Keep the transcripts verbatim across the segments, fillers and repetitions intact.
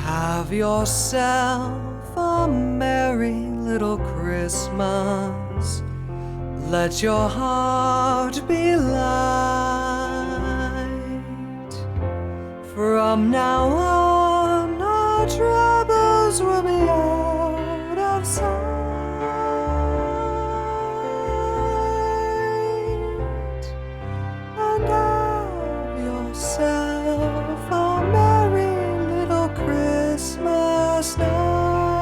Have yourself a merry little Christmas. Let your heart be light. From now on, our troubles will be out of sight. And have yourself a merry little Christmas night.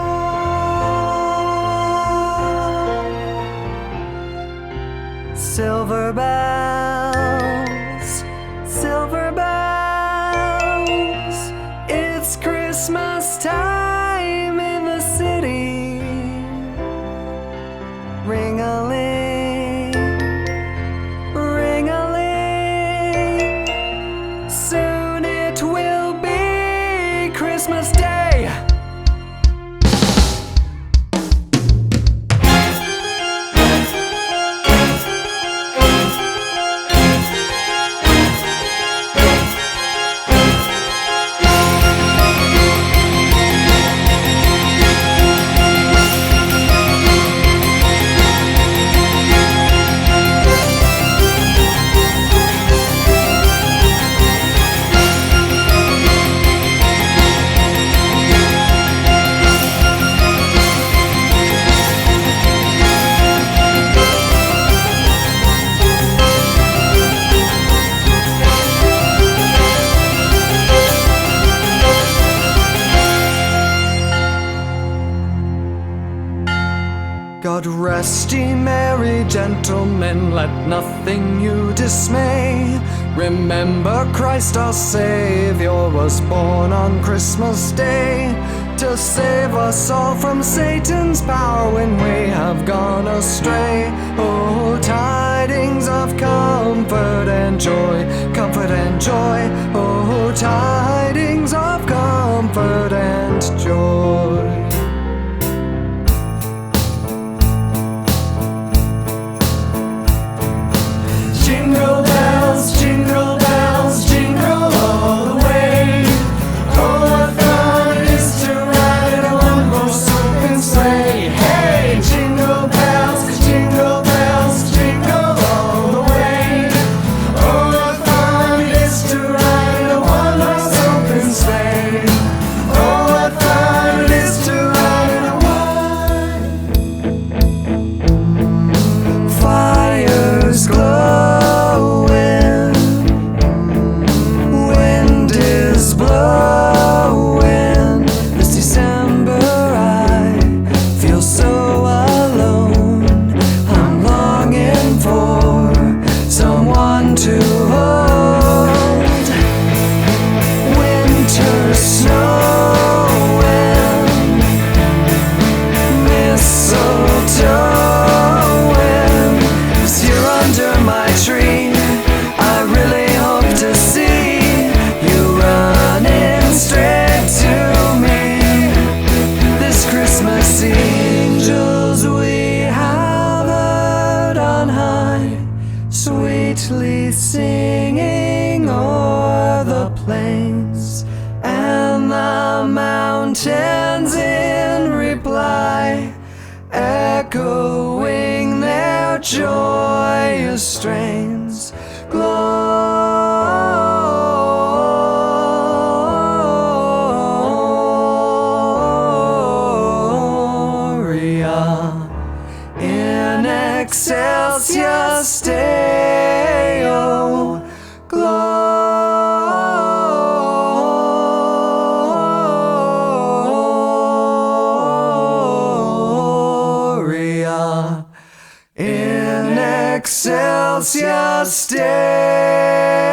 Silver bells, silver bells, it's Christmas time in the city. Ring-a-ling, ring-a-ling, soon it will be Christmas Day. God rest ye merry gentlemen, let nothing you dismay. Remember Christ our Savior was born on Christmas Day, to save us all from Satan's power when we have gone astray. Oh, tidings of comfort and joy, comfort and joy. Oh, tidings of comfort and joy. Jingle bells, jingle bells, jingle all the way. Oh, what fun it is to ride in a one-horse open sleigh. Hey, jingle bells, jingle bells, jingle all the way. Oh, what fun it is to ride in a one-horse open sleigh. Oh, what fun it is to ride in a one. Fires glow. Blowing this December, I feel so alone. I'm longing for someone to hold. Winter snowing, mistletoeing is here under my tree. I really hope to see straight to me this Christmas. Angels we have heard on high, sweetly singing o'er the plains and the mountains in reply, echoing their joyous strains. In excelsis Deo, Gloria. In excelsis Deo.